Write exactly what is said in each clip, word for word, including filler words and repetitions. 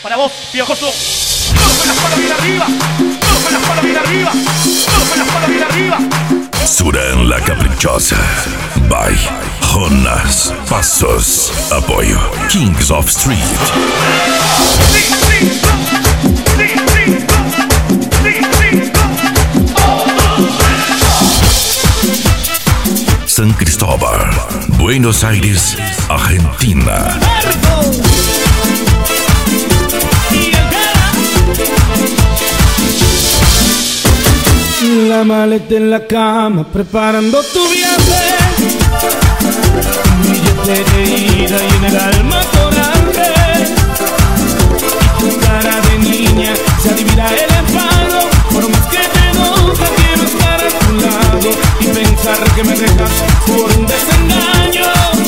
Para vos, piojoso. Todos con la espalda bien arriba. Todos con la espalda bien arriba. Todos con la espalda bien arriba. Suran la Caprichosa. By Jonas Passos. Apoio Kings of Street. Sí, sí, sí, sí, sí, sí. San Cristóbal, Buenos Aires, Argentina. La maleta en la cama, preparando tu viaje. Un billete de ida y en el alma coraje. Y tu cara de niña se adivina el enfado. Por más que te enoja, quiero estar a tu lado y pensar que me dejas por un desengaño,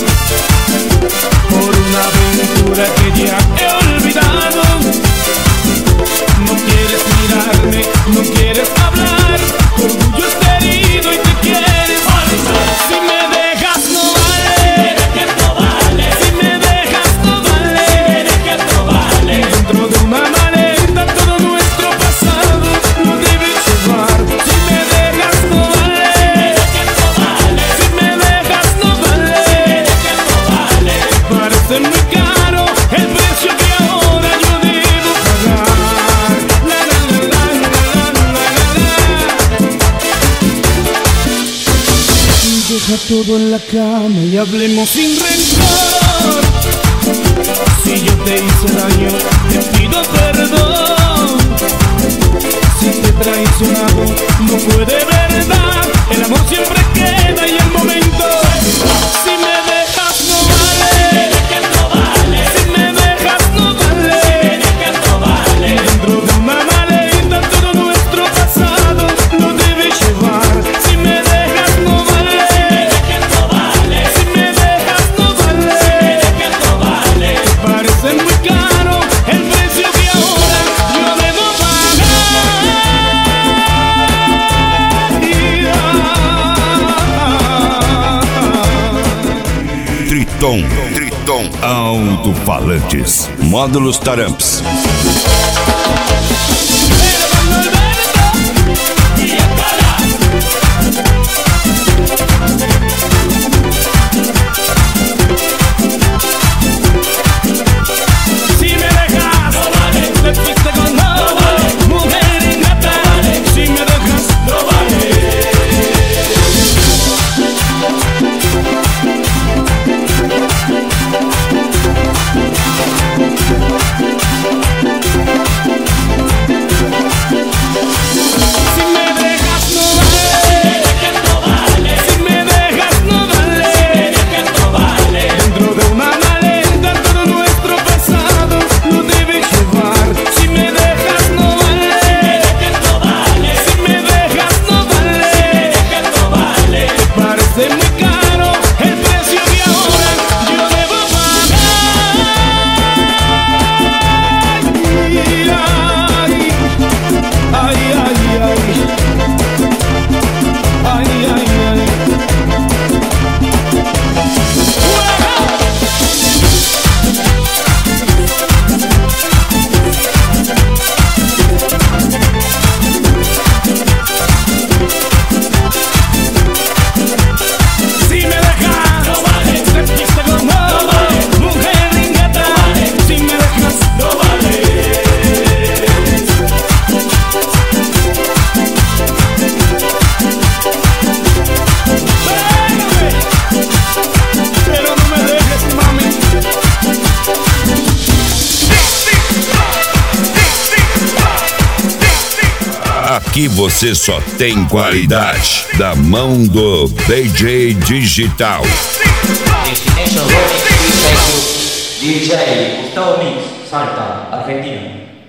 por una aventura que ya he olvidado. No quieres mirarme, no quieres hablar, tu orgullo está herido y te quieres olvidar. Si me dejas no vale, no vale. Si me dejas no vale, si me dejas no vale. Dentro de una maleta todo nuestro pasado lo debes llevar. Si me dejas no vale, no vale. Si me dejas no vale, no vale. Parece muy caro el precio que ahora yo debo pagar. Deja todo en la cama y hablemos sin rencor. Si yo te hice daño, te pido perdón. Si te he traicionado, no fue de verdad. El amor siempre queda y el momento. Si me dejas no vale, no vale. Si me dejas no vale, no vale. Dentro de una maleta todo nuestro pasado lo debes llevar. Si me dejas no vale, parece muy caro el precio que ahora yo debo pagar. Triton, Triton, alto-falantes, módulos Taramps. Aqui você só tem qualidade da mão do D J Digital. Destination Rolling Freestyle D J Gustavo Mix, Salta, Argentina.